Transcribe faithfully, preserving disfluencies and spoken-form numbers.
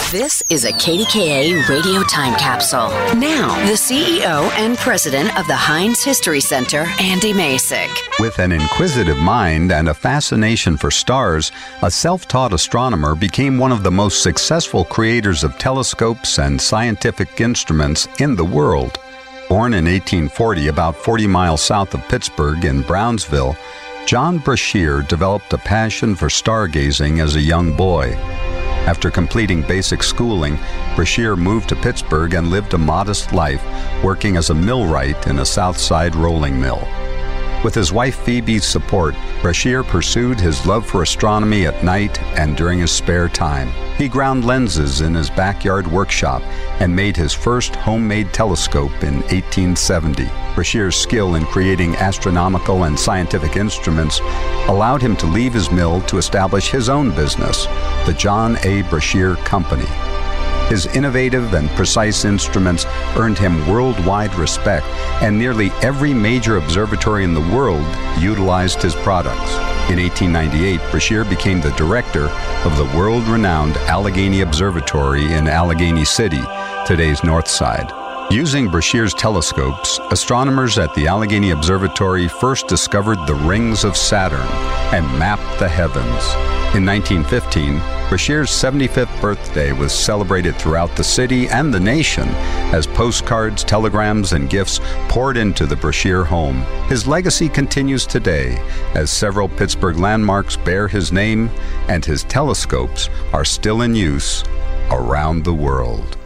This is a K D K A radio time capsule. Now, the C E O and president of the Heinz History Center, Andy Masek. With an inquisitive mind and a fascination for stars, a self-taught astronomer became one of the most successful creators of telescopes and scientific instruments in the world. Born in eighteen forty, about forty miles south of Pittsburgh in Brownsville, John Brashear developed a passion for stargazing as a young boy. After completing basic schooling, Brashear moved to Pittsburgh and lived a modest life, working as a millwright in a South Side rolling mill. With his wife Phoebe's support, Brashear pursued his love for astronomy at night and during his spare time. He ground lenses in his backyard workshop and made his first homemade telescope in eighteen seventy. Brashear's skill in creating astronomical and scientific instruments allowed him to leave his mill to establish his own business, the John A. Brashear Company. His innovative and precise instruments earned him worldwide respect, and nearly every major observatory in the world utilized his products. In eighteen ninety-eight, Brashear became the director of the world-renowned Allegheny Observatory in Allegheny City, today's North Side. Using Brashear's telescopes, astronomers at the Allegheny Observatory first discovered the rings of Saturn and mapped the heavens. In nineteen fifteen, Brashear's seventy-fifth birthday was celebrated throughout the city and the nation as postcards, telegrams, and gifts poured into the Brashear home. His legacy continues today as several Pittsburgh landmarks bear his name, and his telescopes are still in use around the world.